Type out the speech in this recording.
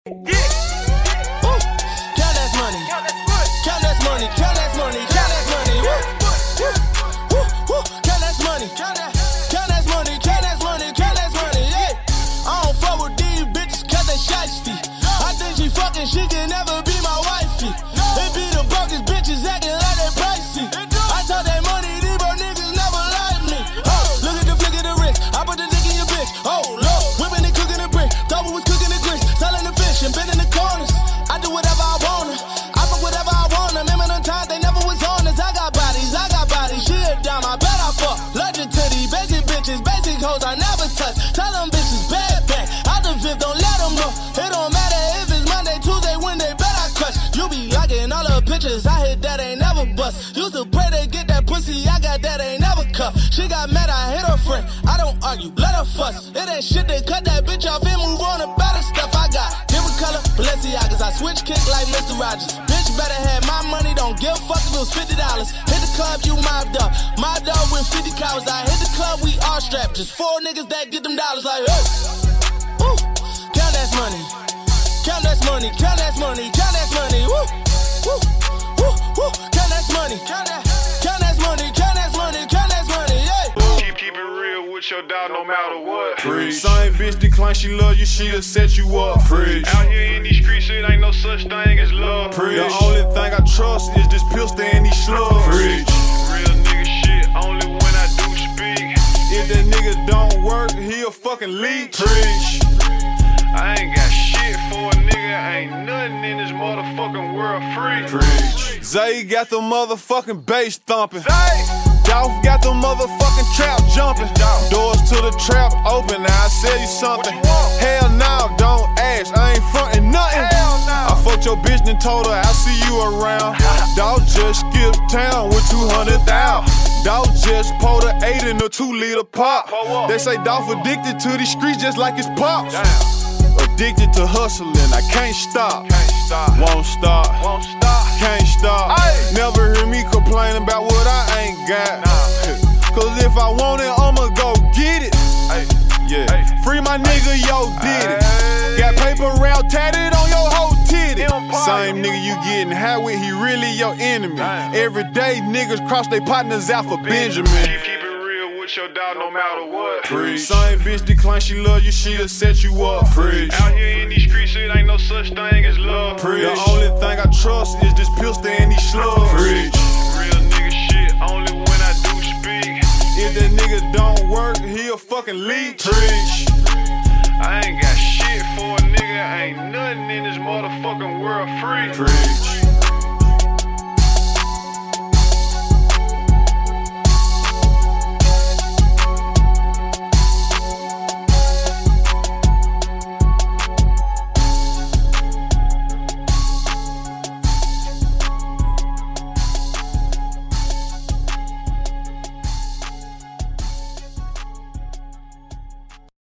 Count that money. Count that money. Count that money. Count that money. Count that money. Count that money. Count that money. Count that money. Yeah. I don't fuck with these bitches 'cause they shiesty. I think she fucking, she can never be my wifey. They be the brokest bitches acting like they pricey. I talk that money, these bro niggas never like me. Oh, look at the flick of the wrist. I put the dick in your bitch. Oh, Lord, whipping and cooking the brick. Thought we was cooking the grits, selling the fish and been in the corners. I do whatever I wanna. I fuck whatever I wanna. Remember them times they never was on us. I got bodies. She a dime, I bet I fuck. Legend to these basic bitches, basic hoes I never touch. Tell them bitches bad back. Out the fifth, don't let them know. It don't matter if it's Monday, Tuesday, when they bet I crush. You be liking all the pictures I hit that ain't never bust. Used to pray to get that pussy, I got that ain't never cuff. She got mad, I hit her friend. I don't argue, let her fuss. It ain't shit, they cut that bitch off and move on to better stuff. I got different color Balenciagas, I switch kick like Mr. Rogers. Bitch better have my money, don't give a fuck if it was $50. Hit the club, you mobbed up. Mobbed up with 50 cows. I hit the club, we all strapped. Just 4 niggas that get them dollars like, hey. Ooh. Count that money. Count that money. Count that money. Count that money. Woo. Woo. Woo. Woo. Count that money. Count that money. Count that money. Count that money. Yeah. Keep it real with your dog no matter what. Preach. Same bitch decline, she love you, she'll set you up. Preach. Out here in these streets, it ain't no such thing as love. Preach. The only thing I trust is this pistol and these slugs. Preach. Real nigga shit, only when I do speak. If that nigga don't work, he a fucking leech. Preach. I ain't got shit for a nigga, ain't nothing in this motherfucking world free. Preach. Zay got the motherfucking bass thumping. Dolph got the motherfucking trap jumping. Doors to the trap open, now I sell you something. Hell no, don't ask, I ain't frontin' nothing. I fucked your bitch and told her I'll see you around. Dog just skipped town with 200,000. Dog just pulled an 8 in a 2-liter pop. They say Dolph addicted to these streets just like his pops. Addicted to hustling, I can't stop. Won't stop. Can't stop. Never hear me complain about what I ain't got. Cause if I want it, I'ma go get it. Yeah. Free my nigga, yo, did it. Got paper round tatted on your whole titty. Same nigga you getting high with, he really your enemy. Every day niggas cross they partners out for Benjamin. Keep it real with your dog no matter what. Preach. Same bitch decline, she love you, she'll set you up. Preach. Out here in these streets, it ain't no such thing as love. Preach. The only thing I trust is this pistol and these slugs. Preach. Real nigga shit, only when I do speak. If that nigga don't work, he a fucking leech. Preach. I ain't got shit for a nigga, ain't nothing in this motherfucking world free. Preach.